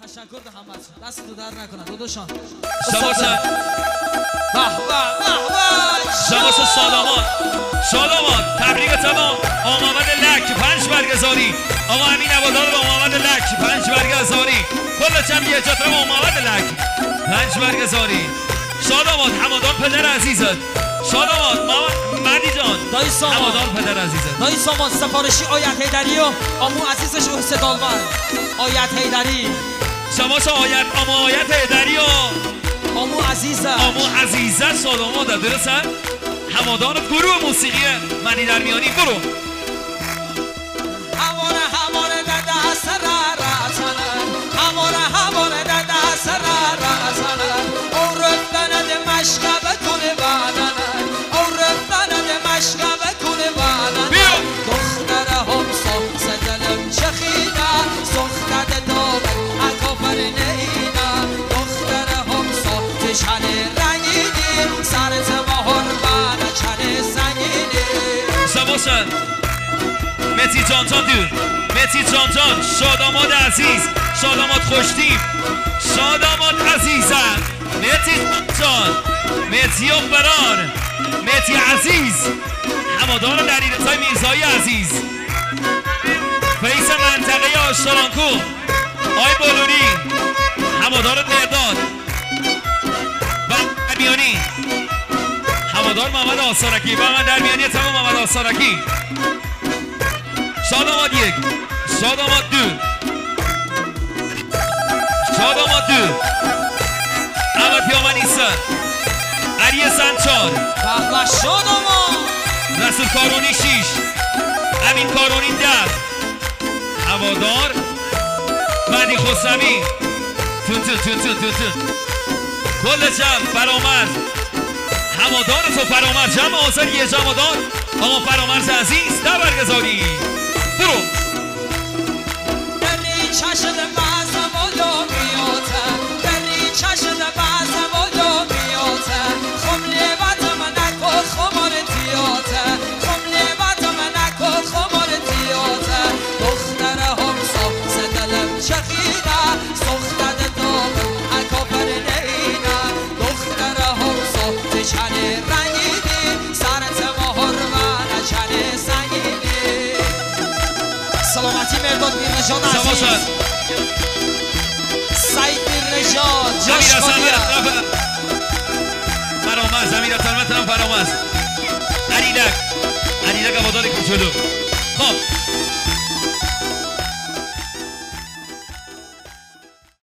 تشکر به همه دست تو در نکنن داداشان شباشن شباش شادامان تبریک تمام آقا محمد لک 5 برگزاری آقا امین عبادار و آقا محمد لک 5 برگزاری کل جمعیت اجاترم آقا محمد لک 5 برگزاری شادامان همادان پدر عزیزت شادامان مهدی جان دایی سامان همادان پدر عزیزت دایی سامان سفارشی آیت حیدری و آمو عزیزش و صدالمند آیت حیدری شماش آیت حیدری و آمو عزیزه شادامان در درستن همادان گروه موسیقی منی در میانی برو هماره دده سرارتنه هماره دده سرارتنه او رفتن ده مشکب کنه باننه او رفتن ده مشکب کنه باننه دختر هم سخت دلم چخیده سخت دامن اکافر نیده دختر هم سخت چنه رنگیدی سر زمهر بانه چنه سنگیدی شباشن متی جان دور متی جان شاداماد عزیز شاداماد خوشتیب شاداماد عزیزم متی جان متی اقبران متی عزیز همادان در ایرتای میرزایی عزیز فیس منطقه آشترانکو آی بولونی همادان مرداد و درمیانی همادان محمد آسارکی و من درمیانی تمام محمد آسارکی شاداماد 1 شاداماد 2 شاداماد 2 احمد پیامن ایسن علی سن 4 و شاداماد رسول کارونی 6 امین کارونی 10 هوادار مهدی خسروی تون کل جمع فرامرز هوادار تو فرامرز جمع آسر یه جمعدار آقا فرامرز عزیز در برگزاری برو دری چشم بازم و میاته دری چشم بازم و میاته خمله باتم نکو خمار تیاته خمله باتم نکو خمار تیاته دختر هم سخت دلم چخیده سخت دامن اکافر نیده دختر هم سخت چنه رنگیدی سرت مهر و چنه سنگیدی سلامتی مرداد میرنژاد عزیز سعید میرنژاد جاش خالیه فرامرز امیر فرامرز علیلک علیلک عبادار کوچولو خب